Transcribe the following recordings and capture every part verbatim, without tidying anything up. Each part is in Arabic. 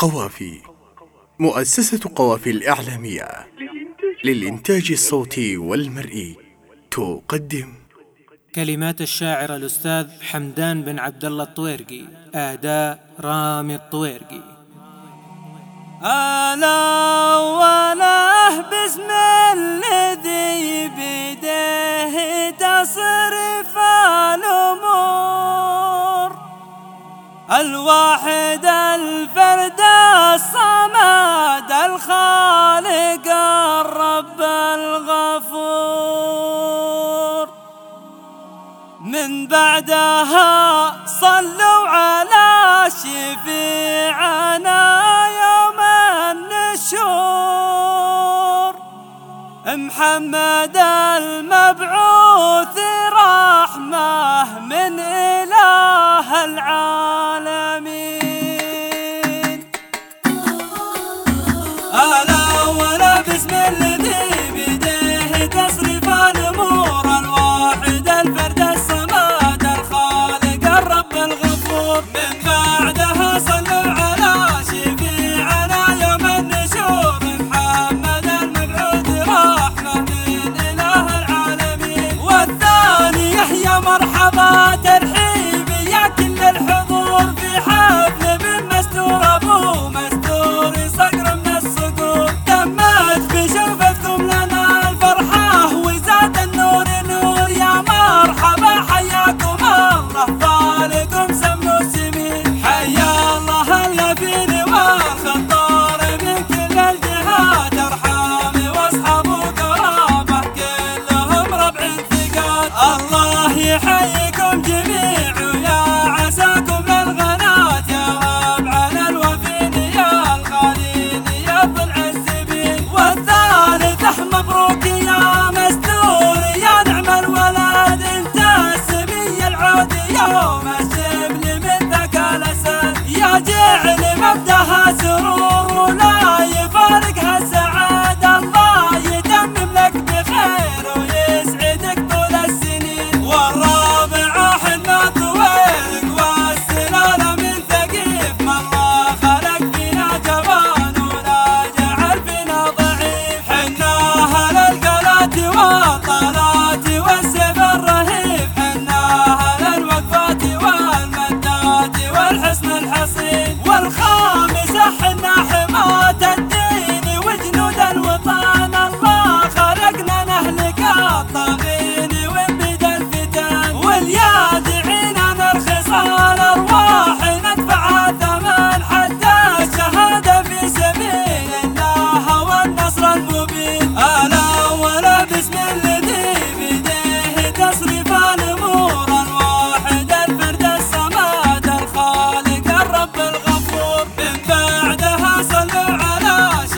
قوافي. مؤسسة قوافي الإعلامية للإنتاج الصوتي والمرئي تقدم كلمات الشاعر الأستاذ حمدان بن عبد الله الطويرقي، أداء رامي الطويرقي. ألا وله باسم الذي بيده تصرف الأمور، الواحد الفرد الصمد الخالق الرب الغفور. من بعدها صلوا على شفيعنا يوم النشور، محمد المبعوث رحمة من إله العالمين. ألا ولا باسم الذي بيده تصرف الأمور، الواحد الفرد الصمد الخالق الرب الغفور. من بعدها صلوا على شفيعنا يوم النشور، محمد المبعوث رحمة من إله العالمين. والثاني يحيى مرحبا ترحيب يا كل الحضور، في حفل من مستور أبو مستور صقر من الصقور. تمت بشوفتكم لنا الفرحة وزاد النور نور، يا مرحبا حياكم الله فالكم سموا السمين. حيا الله اللفين والخطار من كل الجهات، ارحامي واصحابه قرابه كلهم ربع ثقات. الله يحييكم جميع ويا عساكم للغنات، يا ربعنا الوفين يا الغالين يا ضلع السبيل. والثالث مبروك يا مستور، يا نعم الولد انت السمي العود يوم الشبل من ذاك الاسد. يا جعل مبدأها سرور ولا يفارقها السعادة، الله يتمم لك بخير ويسعدك طول السنين. والرابع حنا طويرق والسلالة من ثقيف، ما الله خلق فينا جبان ولا جعل فينا ضعيف. حنا أهل القلات والطلات والسيف الرهيب، حنا أهل الوقفات والمدات والحصن الحصين. والخامسة حنا حماة الدين وجنود الوطن، الله خلقنا نهلك الطاغين ونبيد الفتن. واليادعين نرخص الأرواح ندفع ثمن حتى الشهادة في سبيل الله والنصر المبين. ألا ولا باسم الذي بيده تصرف الأمور، الواحد الفرد الصمد الخالق الرب الغفور. من بعدها صلوا على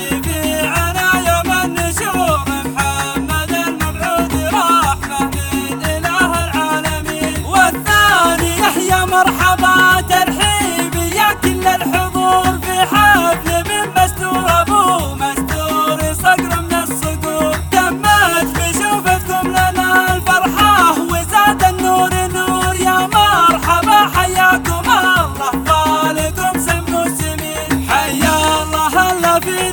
شفيعنا يوم النشور، محمد المبعوث رحمة من إله العالمين. والثاني يحيى مرحبا ترحيب يا كل الحضور، في حفل من مستور أبو مستور صقر من الصقور. تمت بشوفتكم لنا الفرحة وزاد النور نور، يا مرحبا حياكم الله فالكم سموا السمين. حيا الله اللفين